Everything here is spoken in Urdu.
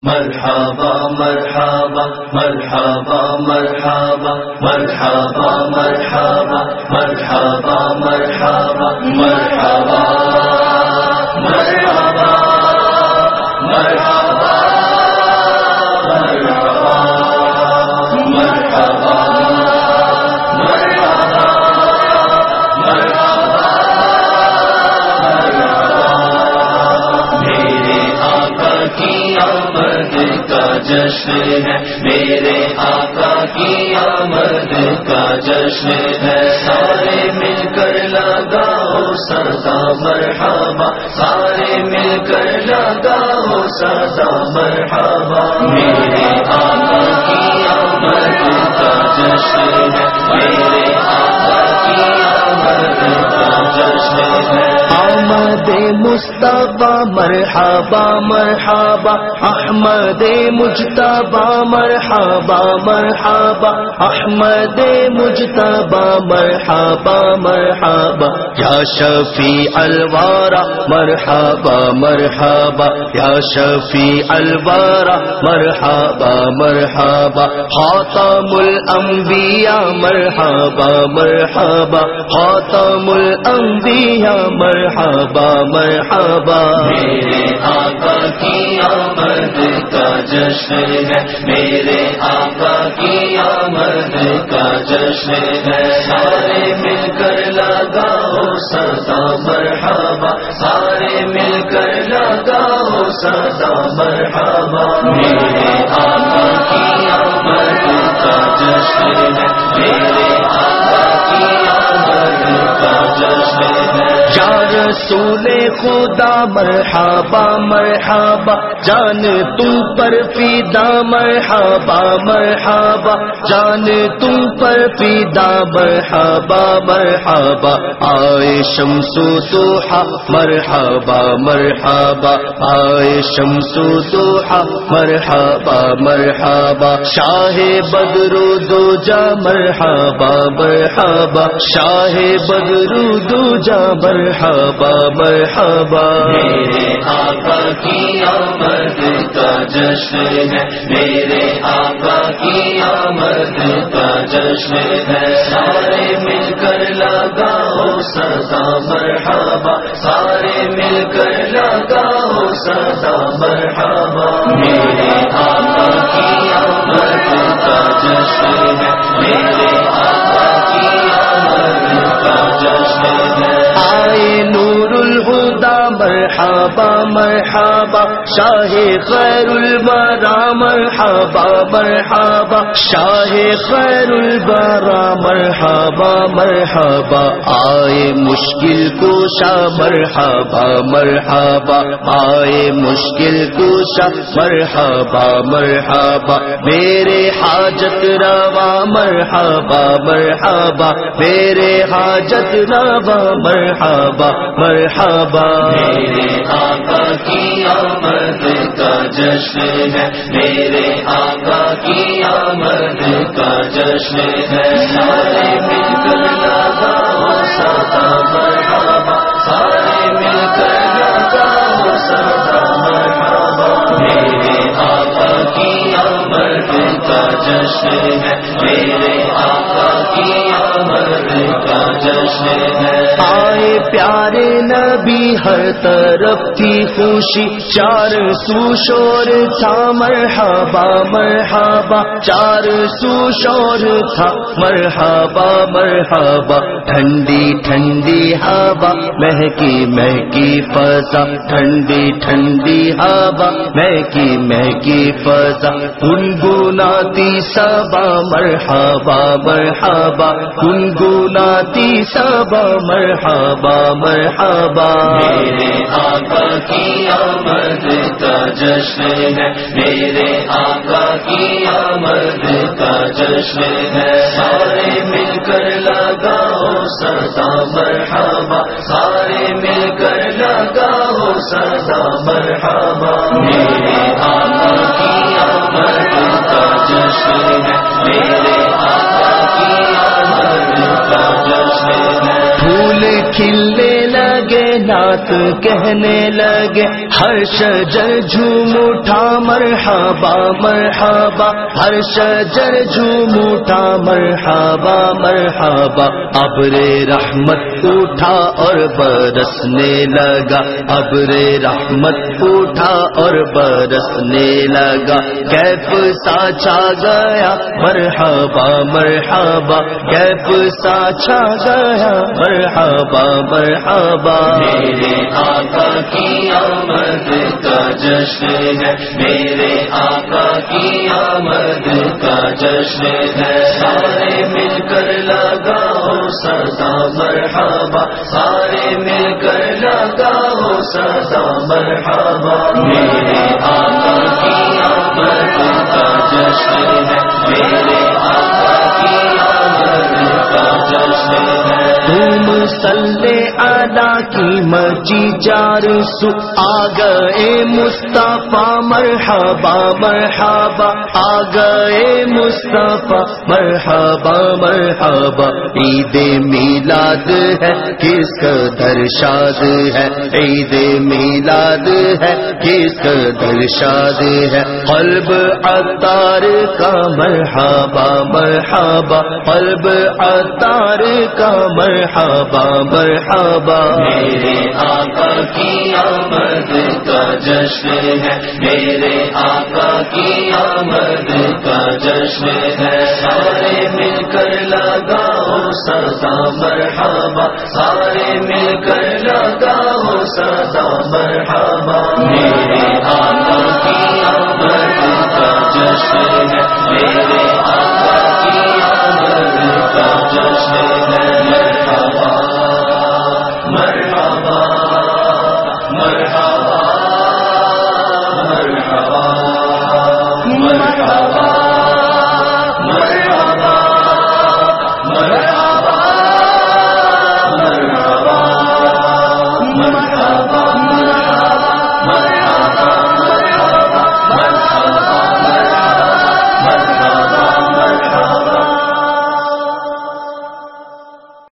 مرحبا مرحبا مرحبا مرحبا مرحبا مرحبا مرحبا مرحبا مرحبا مرحبا مرحبا جشن ہے میرے آقا کی آمد کا جشن ہے، سارے مل کر لگاؤ سدا مرحبا، سارے مل کر لگاؤ سدا مرحبا، میرے آقا کی آمد کا جشن ہے، میرے آقا کی آمد کا جشن ہے، آمد مصطفیٰ مرحبا مرحبا، احمد مجتبی مرحبا مرحبا، احمد مجتبی مرحبا مرحبا، یا شفیع الورا مرحبا مرحبا، یا شفیع الورا مرحبا مرحبا، خاتم الانبیاء مرحبا مرحبا، خاتم الانبیاء مرحبا مرحبا، میرے آقا کی آمد کا جشن ہے، میرے آقا کی آمد کا جشن ہے، سارے مل کر لگاؤ سدا مرحبا، سارے مل کر لگاؤ سدا مرحبا، میرے آقا کی آمد کا جشن ہے، میرے آقا کی آمد کا جشن ہے، یا رسول خدا مرحبا مرحبا، جان تم پر فدا مرحبا مرحبا، جان تم پر فدا مرحبا مرحبا، آئے شمس ضحا مرحبا مرحبا، آئے شمس ضحا مرحبا مرحبا، شاہ بدر دوجا مرحبا مرحبا، شاہ بدر دوجا مرحبا مرحبا، میرے آقا کی آمد کا جشن ہے، میرے آقا کی آمد کا جشن ہے، سارے مل کر لگاؤ سدا مرحبا، سارے مل کر لگاؤ سدا مرحبا، میرے آقا کی آمد کا جشن ہے، میرے آقا کی آمد کا جشن ہے، آئے نور الہدی مرحبا مرحبا، شاہ خیر الورا مرحبا مرحبا، شاہ خیر الورا مرحبا مرحبا، آئے مشکل کوشا مرحبا مرحبا، آئے مشکل کوشا مرحبا مرحبا، میرے حاجت روا مرحبا مرحبا، میرے حاجت روا مرحبا مرحبا، میرے آقا کی آمد کا جشن ہے، میرے آقا کی آمد کا جشن ہے، سارے مل کر لگاؤ سدا مرحبا، سارے مل کر لگاؤ سدا مرحبا، میرے آقا کی آمد کا جشن ہے، میرے آقا کی آمد کا جشن ہے، آئے پیارے نبی ہر طرف تھی خوشی، چار سو شور تھا مرحبا مرحبا، چار سو شور تھا مرحبا مرحبا، ٹھنڈی ٹھنڈی ہوا مہکی مہکی فضا، ٹھنڈی ٹھنڈی ہوا مہکی مہکی فضا، گنگناتی صبا مرحبا مرحبا، گنگناتی صبا مرحبا مرحبا، میرے آقا کی آمد کا جشن ہے، میرے آقا کی آمد کا جشن ہے، سارے مل کر لگاؤ سدا مرحبا، سارے مل کر لگاؤ سدا مرحبا، میرے آقا کی آمد کا جشن ہے، میرے آقا کی آمد کا جشن ہے، پھول کھلنے لگے نعت کہنے لگے، ہر شجر جھوم اٹھا مرحبا مرحبا، ہر شجر جھوم اٹھا مرحبا مرحبا، ابر رحمت اٹھا اور برسنے لگا، ابر رحمت اٹھا اور برسنے لگا، کیف سا چھا گیا مرحبا مرحبا، کیف سا چھا گیا مرحبا مرحبا، میرے آقا کی آمد کا جشن ہے، میرے آقا کی آمد کا جشن ہے، سارے مل کر لگاؤ سدا مرحبا، سارے مل کر لگاؤ سدا مرحبا، میرے آقا کی آمد کا جشن ہے، میرے آقا کی آمد کا جشن ہے، تم صلی علی کی مرجی جار سو آ گئے مصطفیٰ مرحبا مرحبا، آ گئے مصطفیٰ مرحبا مرحبا، عید میلاد ہے کس قدر شاد ہے، عید میلاد ہے کس قدر شاد ہے، قلب عطار کا مرحبا مرحبا، قلب عطار کا مرحبا مرحبا، میرے آقا کی آمد کا جشن ہے، میرے آقا کی آمد کا جشن ہے، سارے مل کر لگاؤ سدا مرحبا، سارے مل کر لگاؤ سدا مرحبا، میرے آقا